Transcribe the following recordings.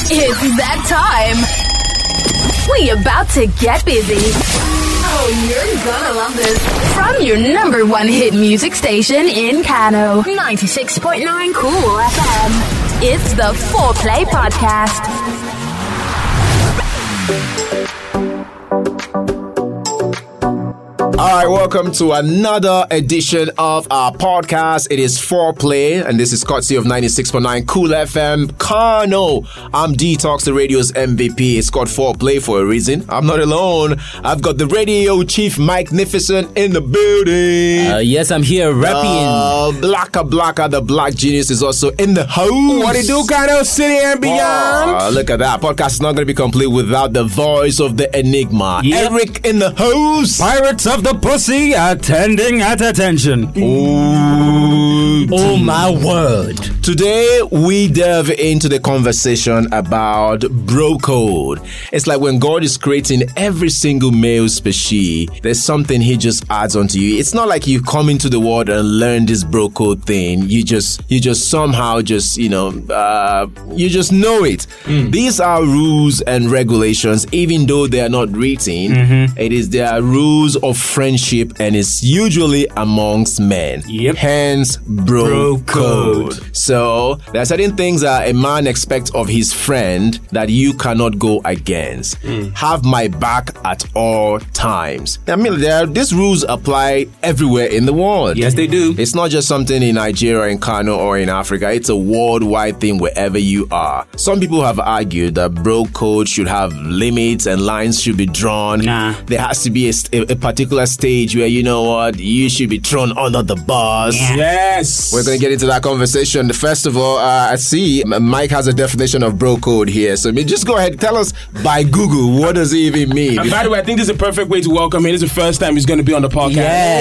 It's that time. We about to get busy. Oh, you're gonna love this. From your number one hit music station in Kano, 96.9 Cool FM. It's the Foreplay Podcast. All right, welcome to another edition of our podcast. It is Foreplay, and this is courtesy of 96.9 Cool FM, Kano. I'm Detox, the radio's MVP. It's called Foreplay for a reason. I'm not alone. I've got the radio chief, Magnificent, in the building. Yes, I'm here rapping. Blacka, the black genius is also in the house. What it do, Kano City and beyond? Look at that. Podcast is not going to be complete without the voice of the Enigma. Yep. Eric in the house. Pirates of the Pussy attending at attention. Oh my word. Today we delve into the conversation about bro code. It's like when God is creating every single male species, there's something he just adds onto you. It's not like you come into the world and learn this bro code thing. You just somehow you just know it. These are rules and regulations, even though they are not written. They are rules of friendship, and it's usually amongst men. Yep. Hence bro code. So there are certain things that a man expects of his friend that you cannot go against. Have my back at all times. I mean, these rules apply everywhere in the world. Yes, they do. It's not just something in Nigeria, in Kano, or in Africa. It's a worldwide thing wherever you are. Some people have argued that bro code should have limits and lines should be drawn. Nah. There has to be a particular stage where, you know what, you should be thrown under the bus. Yes. We're going to get into that conversation. First of all, I see Mike has a definition of bro code here. So just go ahead, tell us by Google, what does it even mean? And by the way, I think this is a perfect way to welcome him. This is the first time he's going to be on the podcast.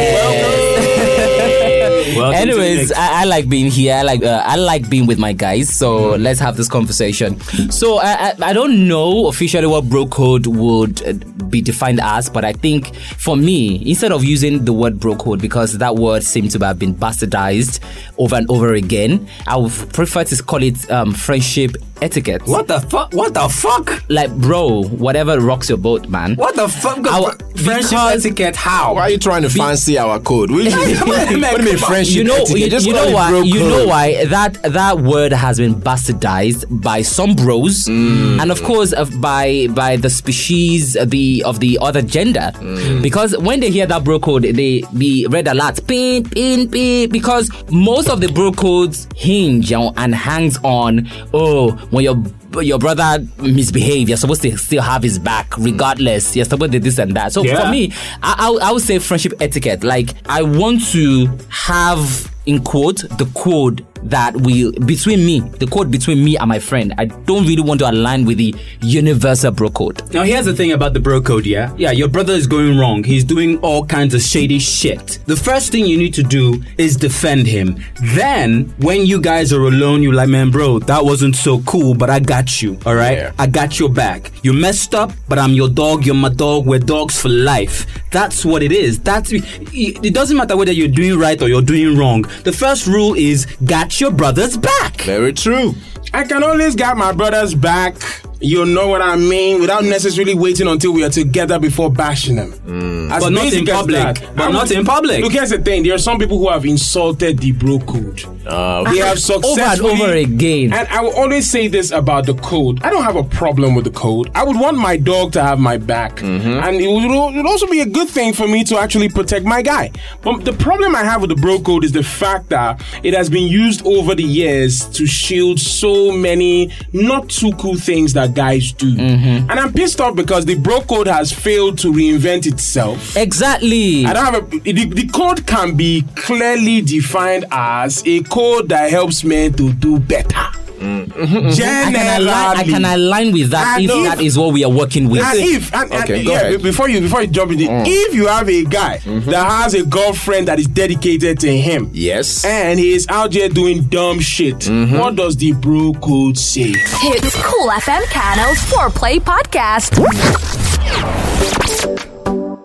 Welcome. Anyways, I like being here. I like being with my guys. So let's have this conversation. So I don't know officially what bro code would be defined as, but I think for me, instead of using the word bro code, because that word seems to have been bastardized over and over again, I would prefer to call it friendship etiquette. What the fuck? Like, bro, whatever rocks your boat, man. What the fuck? Friendship etiquette, how? Why are you trying to fancy our code? What do you mean friendship etiquette? You know why that word has been bastardized by some bros, and of course by the species of the other gender, because when they hear that bro code, they be red alert, pin, because most of the bro codes hinge and hangs on when your brother misbehave, you're supposed to still have his back regardless. You're supposed to do this and that. So for me, I would say friendship etiquette. Like, I want to have, in quote, the code that the code between me and my friend. I don't really want to align with the universal bro code. Now, here's the thing about the bro code, yeah? Yeah, your brother is going wrong. He's doing all kinds of shady shit. The first thing you need to do is defend him. Then, when you guys are alone, you're like, man, bro, that wasn't so cool, but I got you, all right? Yeah. I got your back. You messed up, but I'm your dog, you're my dog, we're dogs for life. That's what it is. It doesn't matter whether you're doing right or you're doing wrong. The first rule is got your brother's back. Very true. I can always get my brother's back. You know what I mean? Without necessarily waiting until we are together before bashing them. But not in public. Look, here's the thing. There are some people who have insulted the bro code. They have successfully... Over again. And I will always say this about the code. I don't have a problem with the code. I would want my dog to have my back. And it would also be a good thing for me to actually protect my guy. But the problem I have with the bro code is the fact that it has been used over the years to shield so many not too cool things that guys do. And I'm pissed off because the bro code has failed to reinvent itself. Exactly. I don't have the code can be clearly defined as a code that helps men to do better. I can align with that if that is what we are working with. Go ahead. Before you jump in, if you have a guy that has a girlfriend that is dedicated to him, yes, and he is out there doing dumb shit, what does the bro code say? It's Cool FM Kano's Foreplay Podcast.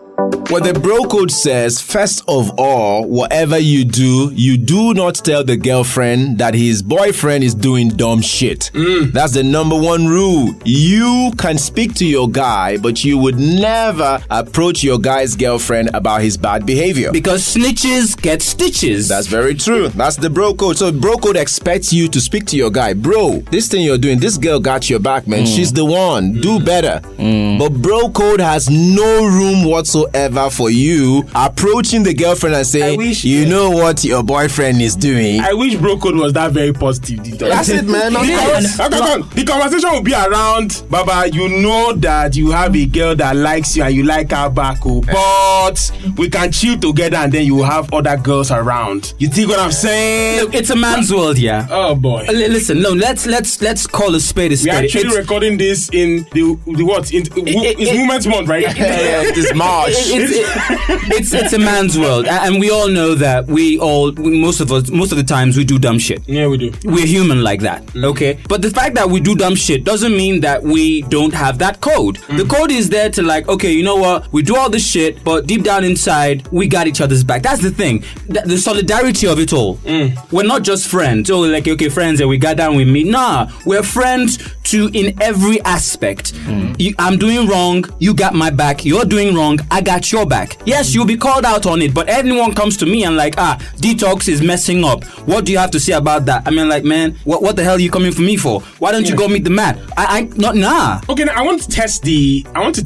What the bro code says, first of all, whatever you do not tell the girlfriend that his boyfriend is doing dumb shit. That's the number one rule. You can speak to your guy, but you would never approach your guy's girlfriend about his bad behavior. Because snitches get stitches. That's very true. That's the bro code. So bro code expects you to speak to your guy. Bro, this thing you're doing, this girl got your back, man. She's the one. Do better. But bro code has no room whatsoever for you approaching the girlfriend and saying, you know what your boyfriend is doing. I wish bro code was that very positive. That's it, man. The conversation will be around, Baba, you know that you have a girl that likes you and you like her back, but we can chill together and then you have other girls around. You think what I'm saying? Look, it's a man's world, yeah. Oh boy. Listen, no, let's call a spade a spade. We're actually recording this in the what? It's Women's Month, right? Yeah, it is March. It's a man's world, and we all know that most of the times we do dumb shit. Yeah, we do. We're human like that, okay? But the fact that we do dumb shit doesn't mean that we don't have that code. The code is there to like, okay, you know what? We do all this shit, but deep down inside, we got each other's back. That's the thing. The solidarity of it all. We're not just friends. Oh, like, okay, friends, and we got down with me. Nah, we're friends in every aspect. I'm doing wrong, you got my back. You're doing wrong, I got your back. Yes, you'll be called out on it, but anyone comes to me and like, Detox is messing up. What do you have to say about that? I mean, like, man, what the hell are you coming for me for? Why don't you go meet the man? Okay, now I want to test the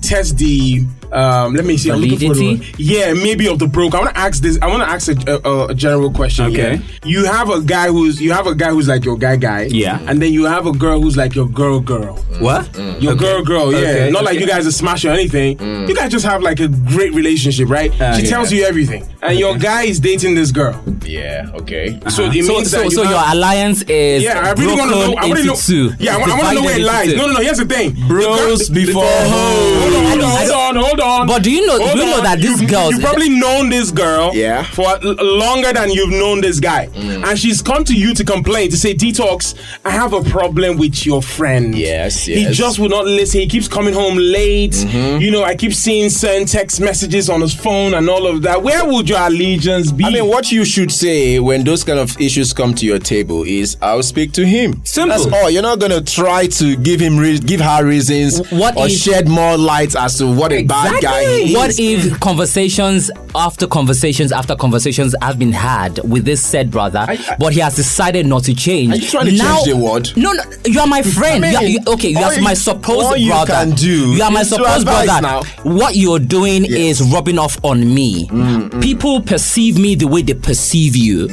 let me see. Validity? Maybe of the broke. I want to ask this. I want to ask a general question. Okay. Here. You have a guy who's like your guy. Yeah. And then you have a girl who's like your girl. What? Your girl. Yeah. Okay. Not like you guys are smashing or anything. You guys just have like a great relationship, right? She tells you everything, and your guy is dating this girl. Yeah. Okay. So it means that your alliance is I really want to know. I want to know. Two. Yeah, I want to know where it lies. No. Here's the thing. Bros before hoes. Hold on. But do you know that this girl? You've probably known this girl for longer than you've known this guy. And she's come to you to complain, to say, Detox, I have a problem with your friend. Yes. He just will not listen. He keeps coming home late. You know, I keep seeing certain text messages on his phone and all of that. Where would your allegiance be? I mean, what you should say when those kind of issues come to your table is, I'll speak to him. Simple. That's all. You're not going to try to give her reasons shed more light as to what a bad guy is. What if conversations after conversations have been had with this said brother, but he has decided not to change? Are you trying to change the word? No, you are my friend. I mean, you are my supposed brother. You are my supposed brother. Now. What you're doing is rubbing off on me. People perceive me the way they perceive you.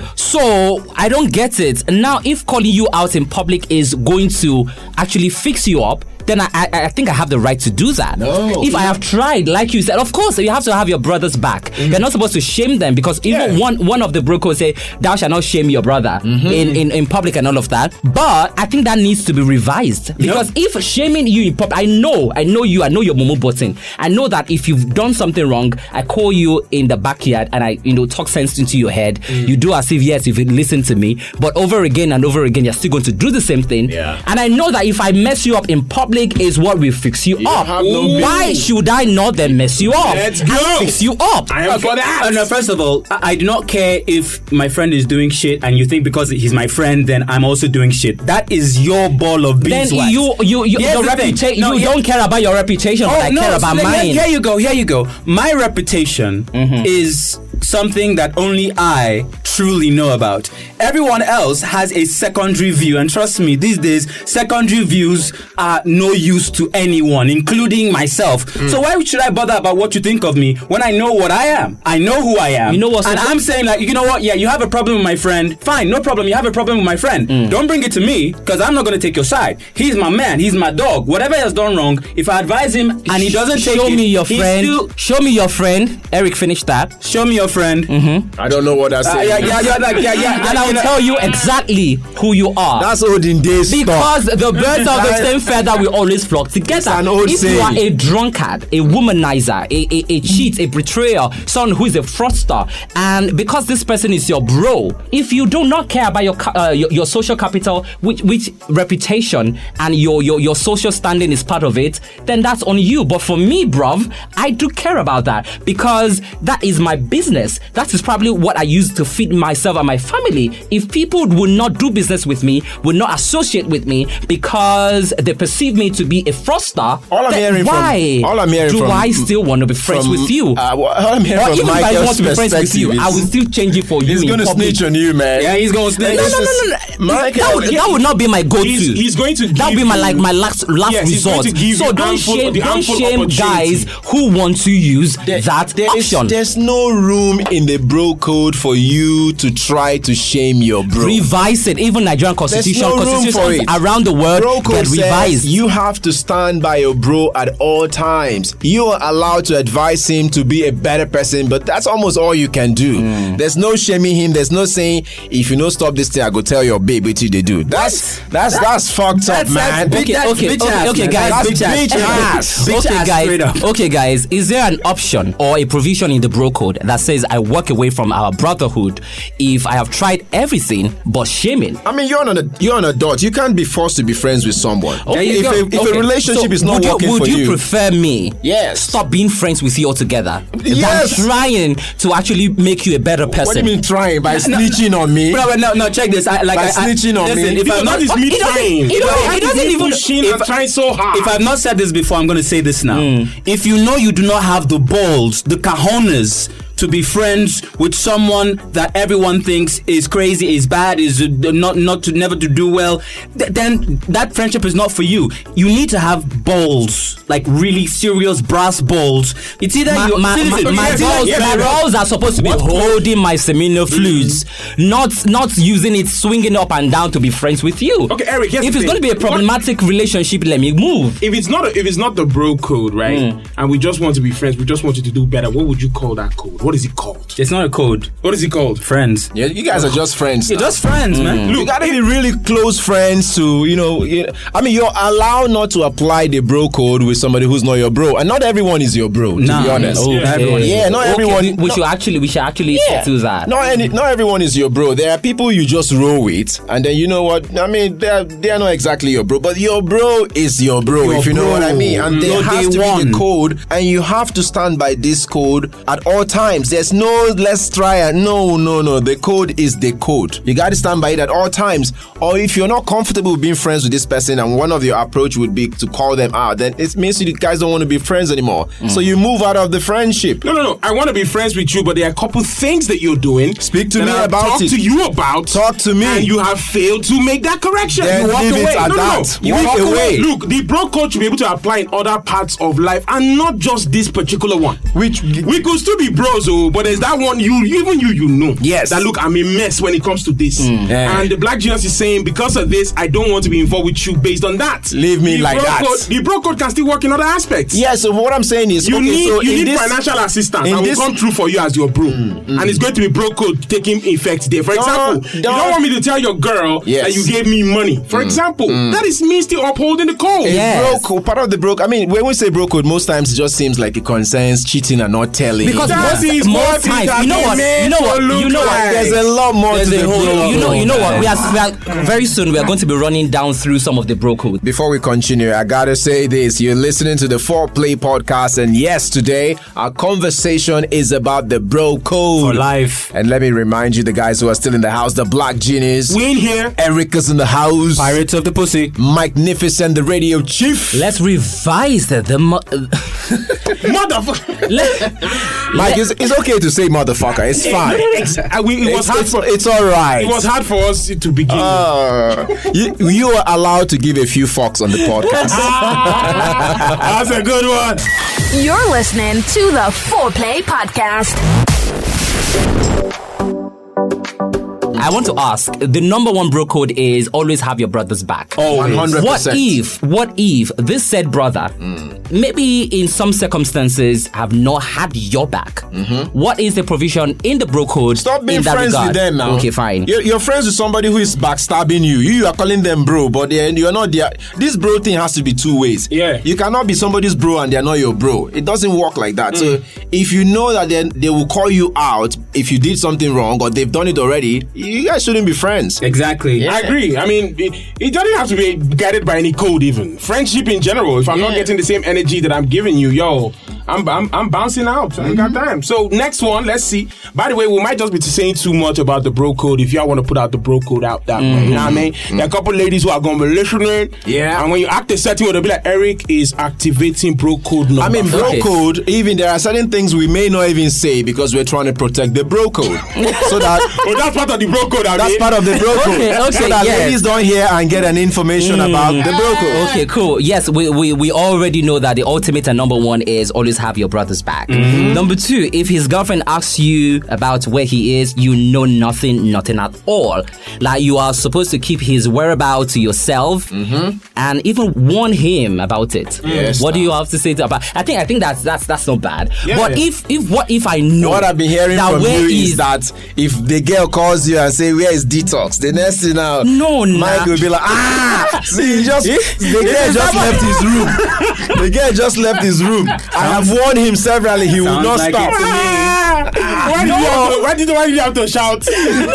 So I don't get it. Now, if calling you out in public is going to actually fix you up, then I think I have the right to do that. No. If I have tried, like you said, of course, you have to have your brothers back. You're not supposed to shame them, because even one of the bro codes say, thou shalt not shame your brother in public and all of that. But I think that needs to be revised, because if shaming you in public, I know you, I know your momo button. I know that if you've done something wrong, I call you in the backyard and I talk sense into your head. You do as if, yes, if you listen to me, but over again and over again, you're still going to do the same thing. And I know that if I mess you up in public is what will fix you up. Why should I not then mess you up? Let's go. Fix you up. I am for that. No, first of all, I do not care if my friend is doing shit and you think because he's my friend, then I'm also doing shit. That is your ball of beeswax. Then your reputation. You don't care about your reputation, but I care about mine. Here you go. My reputation is something that only I truly know about. Everyone else has a secondary view, and trust me, these days secondary views are no use to anyone, including myself. So why should I bother about what you think of me when I know what I am? I know who I am. You know what? And I'm saying, like, you know what? Yeah, you have a problem with my friend. Fine, no problem. You have a problem with my friend. Don't bring it to me, because I'm not going to take your side. He's my man. He's my dog. Whatever he has done wrong, if I advise him and he doesn't take it, show me your friend. Eric, finish that. Show me your friend. friend. I don't know what that's saying. And I'll tell you exactly who you are. That's olden days Because stuff. the birds of the same feather will always flock together. an old If saying. you are a drunkard, a womanizer, a cheat, a betrayer, someone who is a fraudster, and because this person is your bro, if you do not care about your social capital, which reputation and your social standing is part of it, then that's on you. But for me, bruv, I do care about that because that is my business. That is probably what I use to feed myself and my family. If people would not do business with me, would not associate with me because they perceive me to be a fraudster, All I'm hearing do from- I still want to be friends with you? All I'm hearing Or from even if I Michael's want to be friends with perspective you, is I will still change it for you. he's in going to public. snitch on you, man. Yeah, he's going to snitch. No. Michael, That would not be my go-to. He's going to that would be give my you- my last Yes, he's going resort. to give So you don't ample shame opportunity. guys who want to use that option. There's no room in the bro code for you to try to shame your bro. Revise it. Even Nigerian constitution, no room for constitutions it. around the world Bro get code revised. says you have to stand by your bro at all times. You are allowed to advise him to be a better person, but that's almost all you can do. There's no shaming him. There's no saying, if you don't stop this thing, I go tell your babe what you they do. That's fucked up, man. Okay, guys. Okay, guys. Is there an option or a provision in the bro code that says I walk away from our brotherhood if I have tried everything but shaming? I mean, you're an adult. You can't be forced to be friends with someone. If a relationship is not working would for you you, prefer me? Yes. Stop being friends with you altogether. Yes. Than trying to actually make you a better person. what do you mean trying? By snitching on me? No, check this. Snitching on me? If I'm not, That is me trying. He doesn't even. Pushing and trying so hard. If I've not said this before, I'm going to say this now. If you know you do not have the balls, the cojones to be friends with someone that everyone thinks is crazy, is bad, is never to do well, then that friendship is not for you. You need to have balls, like really serious brass balls. It's either my balls are supposed to be holding my seminal fluids, not using it, swinging up and down to be friends with you. Okay, Eric, here's if the it's going to thing. be a problematic relationship, let me move. If it's not the bro code, right? And we just want to be friends, we just want you to do better. What would you call that code? What is it called? It's not a code. What is it called? Friends. Yeah, you guys are just friends. You're just friends, man. You gotta be really close friends to, I mean, you're allowed not to apply the bro code with somebody who's not your bro. And not everyone is your bro, to be honest. Okay. Yeah, not everyone. We should actually settle that. Not everyone is your bro. There are people you just roll with, and then you know what? I mean, they're not exactly your bro, but your bro is your bro, if you know what I mean. And there has to be the code, and you have to stand by this code at all times. There's no let's try it. No. The code is the code. You got to stand by it at all times. Or if you're not comfortable with being friends with this person, and one of your approach would be to call them out, then it means you guys don't want to be friends anymore. So you move out of the friendship. No. I want to be friends with you, but there are a couple things that you're doing. Speak to that me I've about talked it. to you about. Talk to me. And you have failed to make that correction. Then you walk leave it away. at No. that. You Walk walk away. Look, the bro code should be able to apply in other parts of life and not just this particular one. Which we could still be bros, but there's that one you know. Yes. That look, I'm a mess when it comes to this. And the Black Genius is saying, because of this, I don't want to be involved with you based on that. Leave me like that. The bro code can still work in other aspects. Yeah, so what I'm saying is, You in need this, financial assistance. in I will this- come through for you as your bro. And it's going to be bro code taking effect there. For example, you don't want me to tell your girl Yes. that you gave me money. For example, that is me still upholding the code. Yes. bro code, part of the bro. I mean, when we say bro code, most times it just seems like it concerns cheating and not telling. Because That is most what it times, has you know what? been You know made what? to look You know what? like. There's a lot more to the bro code. You know what? We are very soon. We are going to be running down through some of the bro code. Before we continue, I gotta say this. You're listening to the 4Play podcast, and yes, today our conversation is about the bro code For life. And let me remind you, the guys who are still in the house, the Black Genius, We in here. Eric is in the house, Pirates of the Pussy. Magnificent, the radio chief. Let's revise the Motherfucker. Mike, it's okay to say motherfucker. It's fine. It's all right. It was hard for us to begin. You are allowed to give a few fucks on the podcast. That's a good one. You're listening to the 4Play Podcast. I want to ask, the number one bro code is always have your brother's back. Oh, 100%. What if this said brother maybe in some circumstances have not had your back. What is the provision in the bro code? Stop being in that friends regard? with them now. Okay, fine. You're friends with somebody who is backstabbing you. You are calling them bro, but you're not there. This bro thing has to be two ways. Yeah. You cannot be somebody's bro and they're not your bro. It doesn't work like that. So if you know that they will call you out if you did something wrong or they've done it already, you guys shouldn't be friends. Exactly. I agree. I mean, it doesn't have to be guided by any code even. Friendship in general, if I'm not getting the same energy that I'm giving you, I'm bouncing out. I ain't got time. So next one, let's see. By the way, we might just be saying too much about the bro code if y'all want to put out the bro code out that way. You know what I mean? There are a couple ladies who are going to be listening. Yeah. And when you act a certain way, they'll be like, Eric is activating bro code number. I mean, bro Okay. code, even there are certain things we may not even say because we're trying to protect the bro code. So that oh, that's part of the bro code. that's part of the bro code. Okay, so that yes. ladies don't hear and get an information about the bro code. Okay, cool. Yes, we already know that the ultimate and number one is always have your brother's back. Number two, if his girlfriend asks you about where he is, you know nothing at all. Like you are supposed to keep his whereabouts to yourself and even warn him about it. Yes, what do you have to say about? I think that's not bad. Yeah. But if I know What I've been hearing that from where you is is- that if the girl calls you and say, where is detox? The next thing now, Mike will be like, see, the girl just left his room. The girl just left his room. I have warned him severally. He will Sounds not like stop. it to me. Why did you have to shout?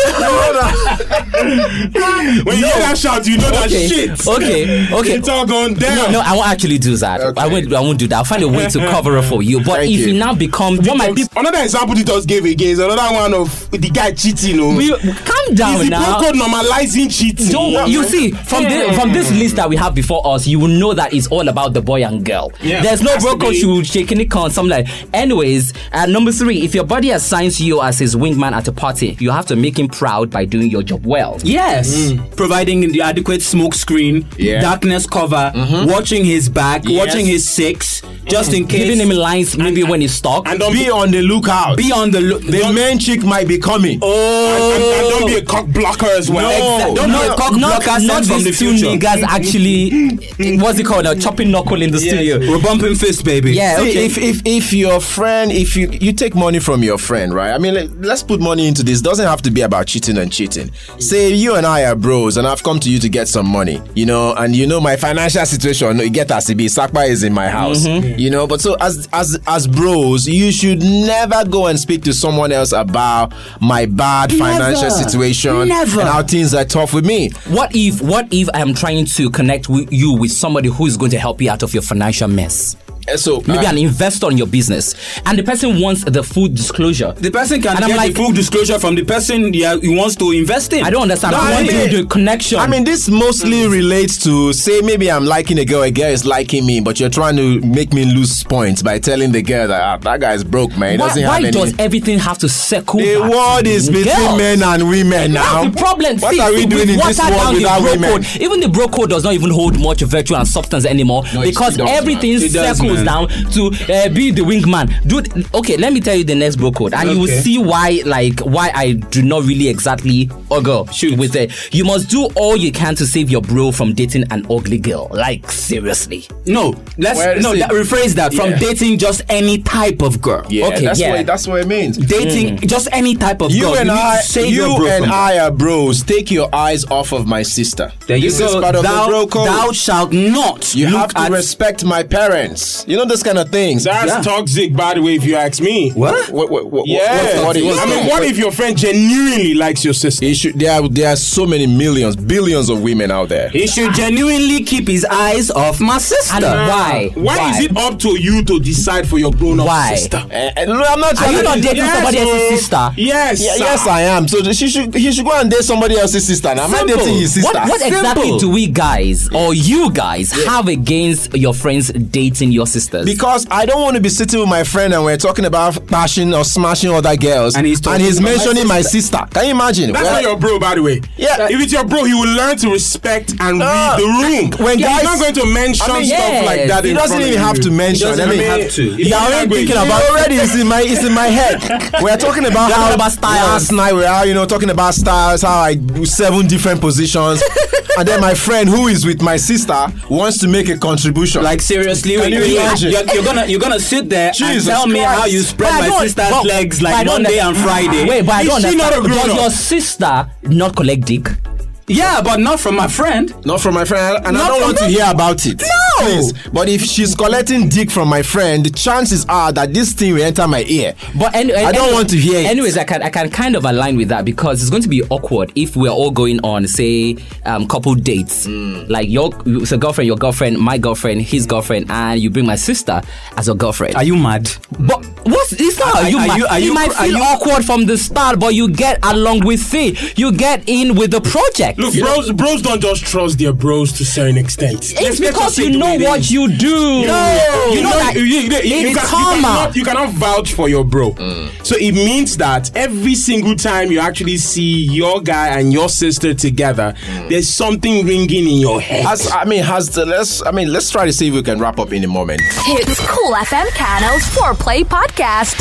When you hear that shout, you know that shit. Okay. It's all going down. No, I won't actually do that. Okay. I won't do that. I'll find a way to cover it for you. But Thank if you. you now become what might be, Another example he just gave again is another one of the guy cheating. calm down Is the now. bro code normalizing cheating? Don't, you see, from this list that we have before us, you will know that it's all about the boy and girl. Yeah, There's no has bro to code be. should shaking it con something like. Anyways, number three, if your buddy assigns you as his wingman at a party, you have to make him proud by doing your job well. Yes. Providing the adequate smoke screen, Yeah. darkness cover, watching his back, watching his six, just in case. Giving him lines maybe when he's stuck. And don't Be on the lookout. Be on the look. The main chick might be coming. and don't be a cock blocker as well. No. Don't be a cock blocker sent from the these two future. niggas actually, what's it called? Chopping knuckle in the studio. We're bumping fist, baby. Yeah, See, okay. if your friend, if you take money from your friend, right? I mean, let's put money into this. Doesn't have to be about cheating and cheating. Say you and I are bros, and I've come to you to get some money, and you know my financial situation. You get as it be. Sakpa is in my house, But so as bros, you should never go and speak to someone else about my bad financial situation Never. and how things are tough with me. What if I am trying to connect you with somebody who is going to help you out of your financial mess? So Maybe an investor in your business, and the person wants the full disclosure. The person can And I'm get like- the full disclosure from the person he wants to invest in. I don't understand. No, I want I mean- the connection. I mean, this mostly relates to, say, maybe I'm liking a girl is liking me, but you're trying to make me lose points by telling the girl that that guy's broke, man. He doesn't why have any. does everything have to circle The back world to is between girls? men and women now. That's the problem. What See, are we doing in water this world down the without bro women? code. Even the bro code does not even hold much virtue and substance anymore because it does, everything man. It does, circles man. down to be the wingman. Dude, okay, let me tell you the next bro code, and you will Okay. see why I do not really exactly Shoot. with it. You must do all you can to save your bro from dating an ugly girl. Like seriously. No, Where is it? rephrase that from Yeah. dating just any type of girl. Yeah, Okay, that's what it means. Dating just any type of You girl. and need I, to save your bro from that. are bros. Take your eyes off of my sister. There you this go. is part of the bro code. Thou shalt not. You look have to at respect my parents. You know those kind of things. That's toxic, by the way, if you ask me. What? Yeah. what is- I mean, what if your friend genuinely likes your sister? There are so many millions, billions of women out there. He should genuinely keep his eyes off my sister. And why? Why is it up to you to decide for your grown-up Why? sister? No, I'm not Are trying you to- not dating Yes, somebody else's oh. sister? Yes. Yeah, sir. yes, I am. So he should go and date somebody else's sister. Now, am I Simple. dating his sister? What exactly Simple. do we guys or you guys have against your friends dating your sisters? Because I don't want to be sitting with my friend and we're talking about bashing or smashing other girls, And he's talking about mentioning my my sister. Can you imagine? That's Well, not your bro, by the way. Yeah. If it's your bro, he will learn to respect and read the room. when He's guys- not going to mention I mean, stuff yes, like that. He in doesn't front even of have you. to mention. doesn't I mean, have to. You're already thinking about already. It's in my head. We're talking about We're how talking about styles. last night we are talking about styles. How I do 7 different positions, and then my friend who is with my sister wants to make a contribution. Like seriously, Can you You're gonna sit there and Jesus tell me Christ. how you spread But I my don't- sister's but- legs but I like don't Monday and Friday. Wait, but I don't Is she not a understand. Does grown-up? your sister not collect dick? Yeah, but not from my friend. Not from my friend, and I Not don't from want to me. hear about it. No! Please. But if she's collecting dick from my friend, the chances are that this thing will enter my ear. But I don't want to hear it. Anyways, I can kind of align with that because it's going to be awkward if we're all going on, say, couple dates. Like your girlfriend, my girlfriend, his girlfriend, and you bring my sister as your girlfriend. Are you mad? But it's not. Are you- might are feel you- awkward from the start, but you get along with it. You get in with the project. Look, bros don't just trust their bros to a certain extent. It's because you know what you do. No, you know that it's karma. You cannot vouch for your bro. So it means that every single time you actually see your guy and your sister together, there's something ringing in your head. Let's try to see if we can wrap up in a moment. It's Cool FM Kano's Foreplay Podcast.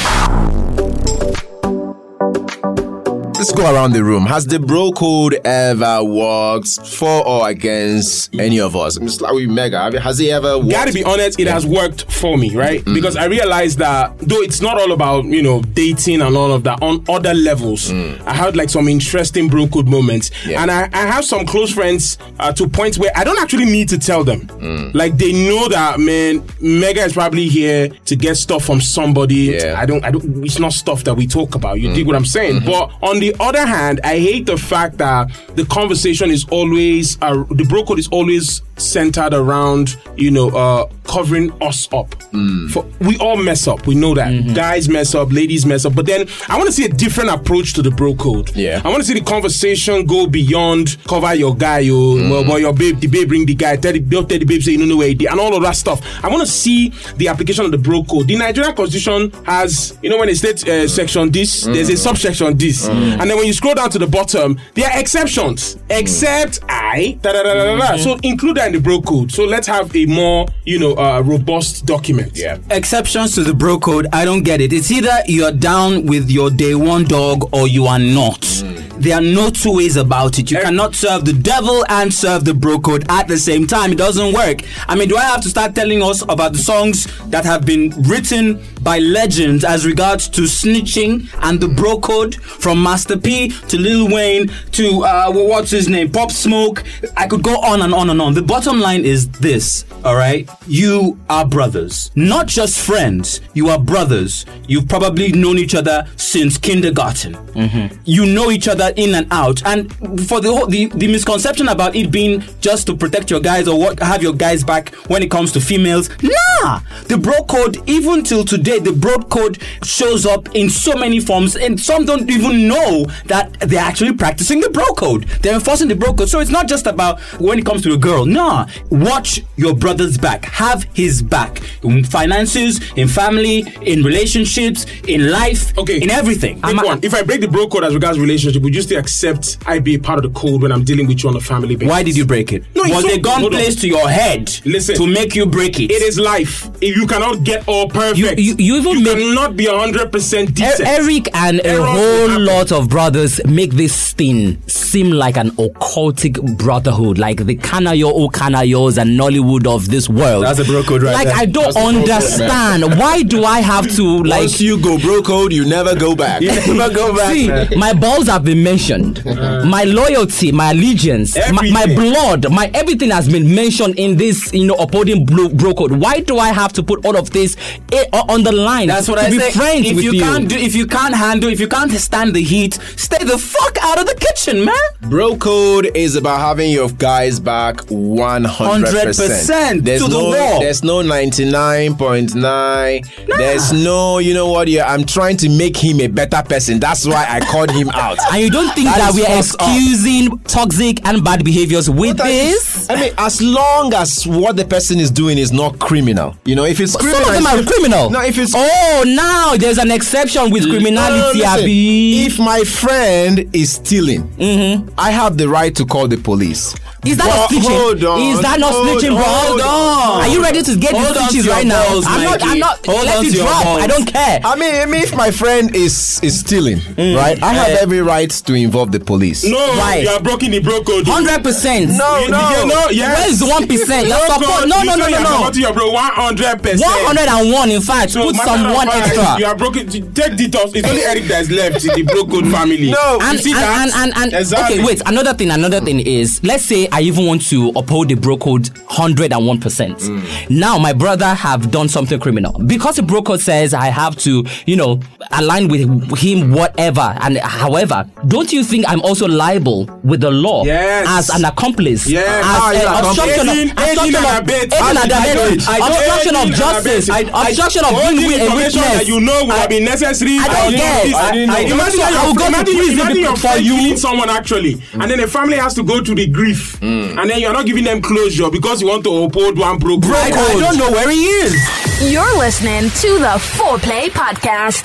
Let's go around the room. Has the bro code ever worked for or against any of us? I'm just like with Mega. Has it ever worked? Gotta be honest, it has worked for me, right? Because I realized that though it's not all about, dating and all of that, on other levels, I had like some interesting bro code moments. Yeah. And I have some close friends to points where I don't actually need to tell them. Like they know that, man, Mega is probably here to get stuff from somebody. Yeah. I don't, it's not stuff that we talk about. You dig what I'm saying? But on the other hand, I hate the fact that the conversation is always, the bro code is always centered around, covering us up. We all mess up. We know that. Guys mess up, ladies mess up. But then I want to see a different approach to the bro code. Yeah. I want to see the conversation go beyond cover your guy, well, your babe, the babe bring the guy, tell the babe say you don't know where he did, and all of that stuff. I want to see the application of the bro code. The Nigerian Constitution has, when it states section this, there's a subsection this. And then when you scroll down to the bottom, there are exceptions. Except I, So include that in the bro code. So let's have a more, robust document. Yeah. Exceptions to the bro code, I don't get it. It's either you're down with your day one dog or you are not. There are no two ways about it. You cannot serve the devil and serve the bro code at the same time. It doesn't work. I mean, do I have to start telling us about the songs that have been written by legends as regards to snitching and the bro code, from Master P to Lil Wayne to what's his name, Pop Smoke? I could go on and on and on. The bottom line is this, all right? You are brothers, not just friends. You are brothers. You've probably known each other since kindergarten. You know each other in and out. And for the misconception about it being just to protect your guys or have your guys back when it comes to females, nah. The bro code, even till today, the bro code shows up in so many forms, and some don't even know that they're actually practicing the bro code. They're enforcing the bro code. So it's not just about when it comes to a girl. Nah. Watch your brother's back. Have his back. In finances, in family, in relationships, in life, in everything. Quick one. If I break the bro code as regards relationship, would you still accept I be a part of the code when I'm dealing with you on a family basis? Why did you break it? No, was a gun placed to your head to make you break it? It is life. If you cannot get all perfect, You cannot be 100% decent. Eric and a Errors will whole happen. lot of brothers make this thing seem like an occultic brotherhood, like the Kanayos and Nollywood of this world. That's a bro code right Like, there. I don't understand. Why do I have to, like... Once you go bro code, you never go back. Never go back. See, my balls have been mentioned. My loyalty, my allegiance, my Everything. blood, my everything has been mentioned in this, upholding bro code. Why do I have to put all of this on the line? That's what to I be say. friends If with you can't stand the heat, stay the fuck out of the kitchen, man. Bro code is about having your guys back 100%. 100% There's to the no, wall. There's no 99.9. There's no, I'm trying to make him a better person. That's why I called him out. And you don't think that is we are fucked up. excusing toxic and bad behaviors with this? I mean, as long as what the person is doing is not criminal. If it's criminal. Some of them are criminal. No, if it's. Oh, now there's an exception with criminality, No, listen. Abi. If my friend is stealing, I have the right to call the police. Is that not But snitching? hold on, Is that not hold snitching, bro? on, hold on. Are you ready to get Hold the on to stitches your right now? balls, I'm Mikey. not. Hold Let on it to your drop. balls. I don't care. I mean, if my friend is stealing, right, I have every right to involve the police. No, Right. you are breaking the bro code. 100%. Yes. Where is the 1%? You're supposed. No. Your bro 100%. 101. In fact, So, put matter some of one fact, extra. You are broken. Take detox. It's only Eric that is left in the bro code family. No. And, You see that? and Exactly. okay, wait. Another thing is, let's say I even want to uphold the bro code 101%. Now my brother have done something criminal because the bro code says I have to, align with him, whatever and however. Don't you think I'm also liable with the law Yes. as an accomplice? Yes. As Aiding obstruction of justice, obstruction of being with a information witness. that you know would have been necessary. I don't get. Imagine I will go to prison your for friend you. killing someone actually, and then the family has to go through the grief, and then you're not giving them closure because you want to uphold one program. I don't know where he is. You're listening to the Foreplay Podcast.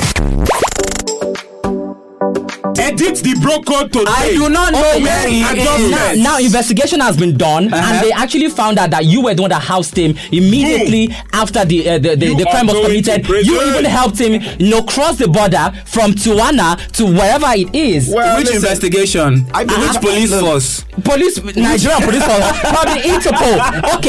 Edit the bro code today. I do not know where he is. Now investigation has been done, and they actually found out that you were the one that housed him immediately after the crime was are going to committed. prison. You even helped him, cross the border from Tijuana to wherever it is. Well, Which listen, investigation? Which police force? Police, Nigerian police force, probably Interpol. Okay,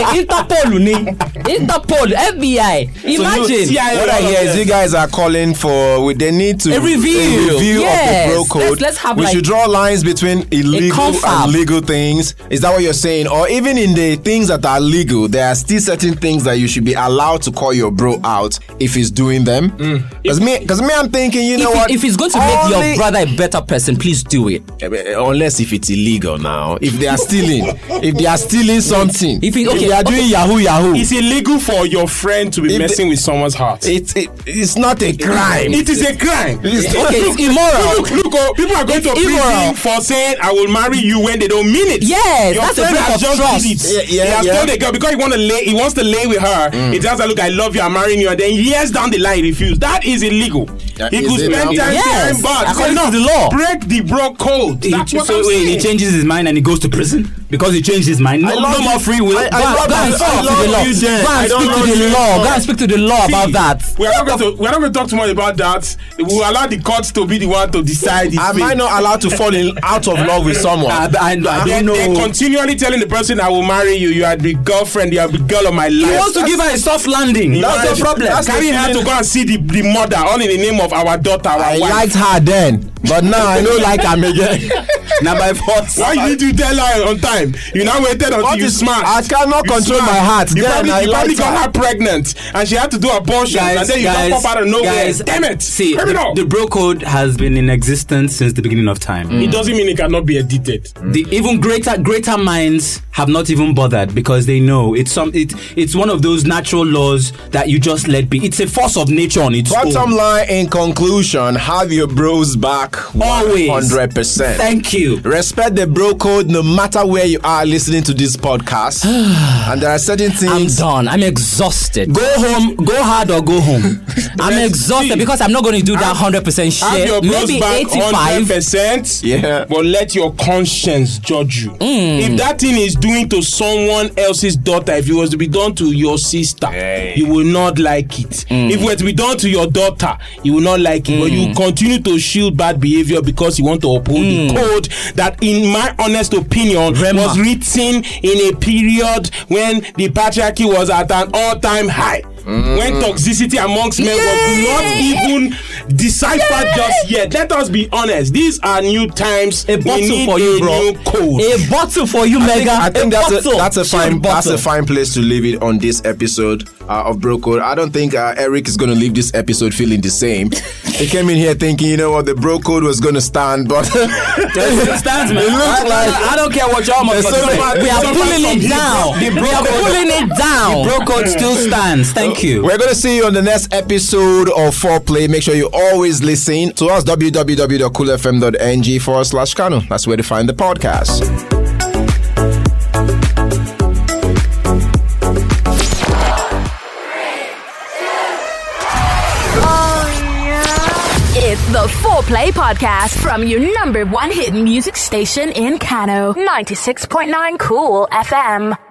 Interpol, FBI. Imagine. what I hear is you guys are calling for. They need to A review. Yes. of the bro code. Let's have we like should draw lines between illegal confab. and legal things. Is that what you're saying? Or even in the things that are legal, there are still certain things that you should be allowed to call your bro out if he's doing them. Because me, I'm thinking, If it's going to make your brother a better person, please do it. Unless if it's illegal now. If they are stealing, something, If they are doing Yahoo. It's illegal for your friend to be If messing with someone's heart. It's not a crime. It is a crime. Okay, it's immoral. Look, people are going to immoral. prison for saying I will marry you when they don't mean it. Yes, Your that's a friend break has of just trust. did it. Yeah, he has told the girl because he wants to lay with her. He tells her, look, I love you, I'm marrying you, and then years down the line he refused. That is illegal. He is could it spend now? time Yes, behind bars. according to the law. Break the bro code. That's what I'm So wait, he saying. changes his mind and he goes to prison because he changed his mind. No more free will. Go and speak to the law. Go and speak to the law about that. We're not going to talk too much about that. We will allow the courts to be the one to decide. Am I not allowed to fall out of love with someone? I don't They're know. continually telling the person I will marry you. You are the girlfriend. You are the girl of my life. He wants to give her a soft landing. That's the problem. Carrying her to go and see the mother, all in the name of our daughter. Our I wife. liked her then, but now I don't like her again. Now by force. Why did you tell her on time? You now waited until you smart. I cannot You control smart. my heart. You Then probably, I you probably liked got her. her pregnant, and she had to do abortion, and then you pop up out of nowhere. Damn it! See, Criminal. the bro code has been in existence since the beginning of time. It doesn't mean it cannot be edited. The even greater minds have not even bothered because they know it's one of those natural laws that you just let be. It's a force of nature on its Bottom own. line, in conclusion, have your bros back Always. 100%. Thank you. Respect the bro code no matter where you are listening to this podcast. And there are certain I'm things. done. I'm exhausted. Go home, go hard or go home. I'm exhausted because I'm not going to do that 100% Have shit. your bros Maybe back 85. 100%. Yeah. But let your conscience judge you. If that thing is doing to someone else's daughter, if it was to be done to your sister, you will not like it. If it were to be done to your daughter, you will not like it. But you continue to shield bad behavior because you want to uphold the code that, in my honest opinion, was written in a period when the patriarchy was at an all-time high. When toxicity amongst men was not even deciphered just yet. Let us be honest. These are new times. A We bottle need for you, a bro. new code. A bottle for you, Mega. I think that's a fine bottle. place to leave it on this episode of Bro Code. I don't think Eric is going to leave this episode feeling the same. He came in here thinking, the Bro Code was going to stand, but It stands, man. It looks like I don't care what y'all must say. We are pulling it down. We are pulling it down. The bro code still stands. Thank you. We're going to see you on the next episode of Foreplay. Make sure you always listen to us, www.coolfm.ng/Kano. That's where to find the podcast. It's the Foreplay Podcast from your #1 hit music station in Kano, 96.9 Cool FM.